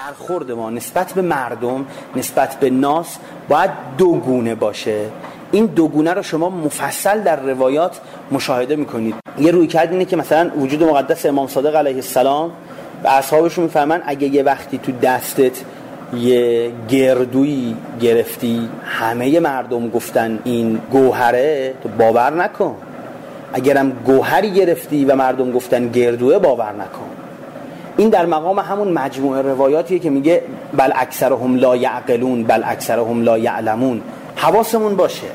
برخورد ما نسبت به مردم، نسبت به ناس باید دو گونه باشه. این دو گونه رو شما مفصل در روایات مشاهده میکنید. یه رویکرد اینه که مثلا وجود مقدس امام صادق علیه السلام به اصحابشون میفهمن اگه یه وقتی تو دستت یه گردویی گرفتی همه مردم گفتن این گوهره، تو باور نکن. اگرم گوهری گرفتی و مردم گفتن گردوه، باور نکن. این در مقام همون مجموعه روایاتیه که میگه بل اکثرهم لا یعقلون بل اکثرهم لا یعلمون. حواسمون باشه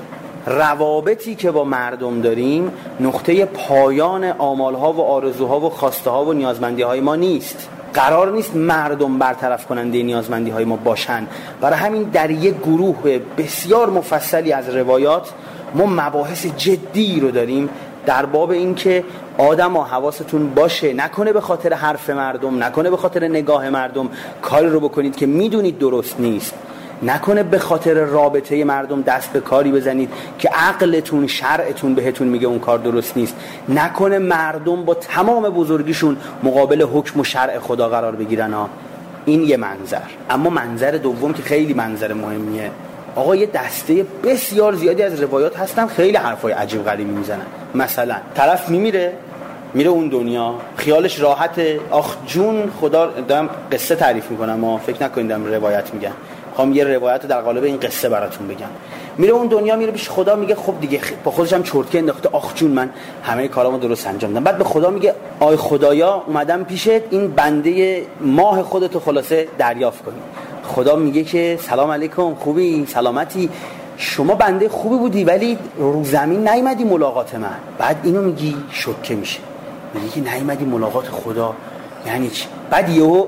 روابطی که با مردم داریم نقطه پایان آمالها و آرزوها و خواسته ها و نیازمندی های ما نیست. قرار نیست مردم برطرف کننده نیازمندی های ما باشن. برای همین در یک گروه بسیار مفصلی از روایات ما مباحث جدی رو داریم در باب این که آدما حواستون باشه نکنه به خاطر حرف مردم، نکنه به خاطر نگاه مردم کاری رو بکنید که میدونید درست نیست، نکنه به خاطر رابطه مردم دست به کاری بزنید که عقلتون شرعتون بهتون میگه اون کار درست نیست، نکنه مردم با تمام بزرگیشون مقابل حکم و شرع خدا قرار بگیرن ها. این یه منظر. اما منظر دوم که خیلی منظر مهمیه، آقا یه دسته بسیار زیادی از روایات هستن خیلی حرفای عجیب غریبی میزنن. مثلا طرف میره اون دنیا خیالش راحته، آخ جون خدا، دارم قصه تعریف میکنم ما فکر نکنید دارم روایت میگم، میخوام یه روایت رو در قالب این قصه براتون بگم. میره اون دنیا، میره پیش خدا، میگه خب دیگه با خودش هم چرتکه انداخته، آخ جون من همه کارامو درست انجام دادم. بعد به خدا میگه آی خدایا اومدم پیشت این بنده ماه خودتو خلاصه دریافت کنی. خدا میگه که سلام علیکم، خوبی؟ سلامتی؟ شما بنده خوبی بودی ولی رو زمین نیومدی ملاقات من. بعد اینو میگی شوکه میشه، میگه که نیومدی ملاقات خدا یعنی چی؟ بعد یهو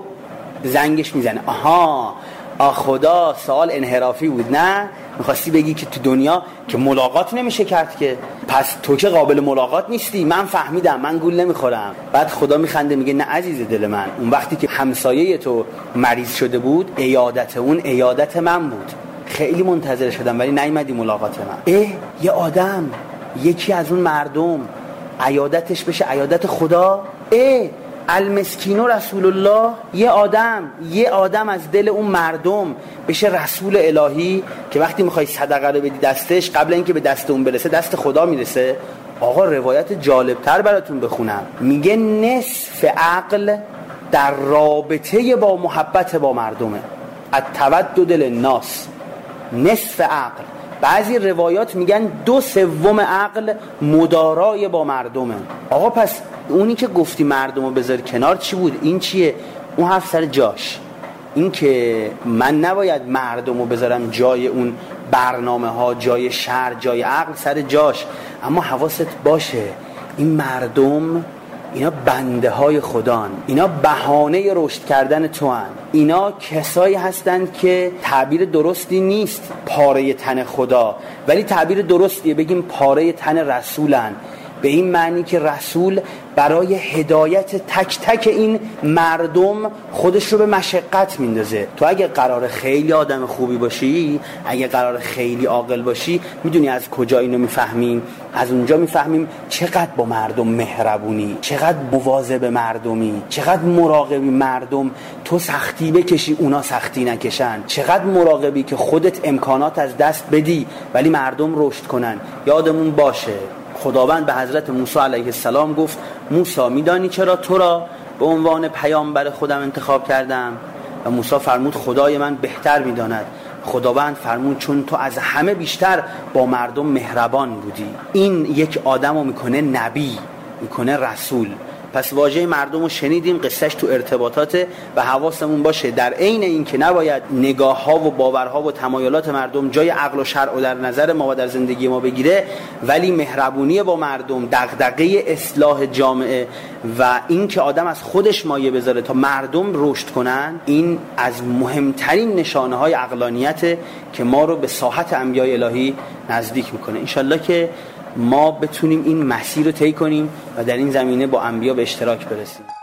زنگش میزنه، آها خدا سوال انحرافی بود، نه میخواستی بگی که تو دنیا که ملاقات نمیشه کرد که، پس تو که قابل ملاقات نیستی، من فهمیدم، من گول نمیخورم. بعد خدا میخنده میگه نه عزیز دل من، اون وقتی که همسایه تو مریض شده بود عیادت اون عیادت من بود، خیلی منتظر شدم ولی نیومدی ملاقات من. یه آدم یکی از اون مردم عیادتش بشه عیادت خدا، المسکین و رسول الله، یه آدم از دل اون مردم بشه رسول الهی که وقتی میخوای صدقه رو بدی دستش، قبل اینکه به دست اون برسه دست خدا میرسه. آقا روایت جالبتر براتون بخونم، میگه نصف عقل در رابطه با محبت با مردمه، التودد للناس، نصف عقل. بعضی روایات میگن 2/3 عقل مدارای با مردمه. آقا پس اونی که گفتی مردمو بذار کنار چی بود؟ این چیه؟ اون حرف سر جاش. این که من نباید مردمو بذارم جای اون برنامه ها، جای شر، جای عقل، سر جاش. اما حواست باشه این مردم اینا بنده های خدان، اینا بهانه رشد کردن تو هن. اینا کسایی هستند که تعبیر درستی نیست پاره تن خدا، ولی تعبیر درستیه بگیم پاره تن رسولن، به این معنی که رسول برای هدایت تک تک این مردم خودش رو به مشقت میندازه. تو اگه قرار خیلی آدم خوبی باشی، اگه قرار خیلی عاقل باشی، میدونی از کجا اینو میفهمیم؟ از اونجا میفهمیم چقدر با مردم مهربونی، چقدر مواظب مردمی، چقدر مراقبی مردم تو سختی بکشی اونا سختی نکشن، چقدر مراقبی که خودت امکانات از دست بدی ولی مردم رشد کنن. یادمون باشه خداوند به حضرت موسی علیه السلام گفت موسی میدانی چرا تو را به عنوان پیامبر خودم انتخاب کردم؟ و موسی فرمود خدای من بهتر میداند. خداوند فرمود چون تو از همه بیشتر با مردم مهربان بودی. این یک آدم رو میکنه نبی، میکنه رسول. پس واژه مردم رو شنیدیم، قصهش تو ارتباطاته و حواسمون باشه در عین این که نباید نگاه ها و باورها و تمایلات مردم جای عقل و شرع و در نظر ما و در زندگی ما بگیره، ولی مهربونی با مردم، دغدغه اصلاح جامعه و این که آدم از خودش مایه بذاره تا مردم رشد کنن، این از مهمترین نشانه های عقلانیته که ما رو به ساحت انبیاء الهی نزدیک میکنه. انشالله که ما بتونیم این مسیر رو طی کنیم و در این زمینه با انبیا به اشتراک برسیم.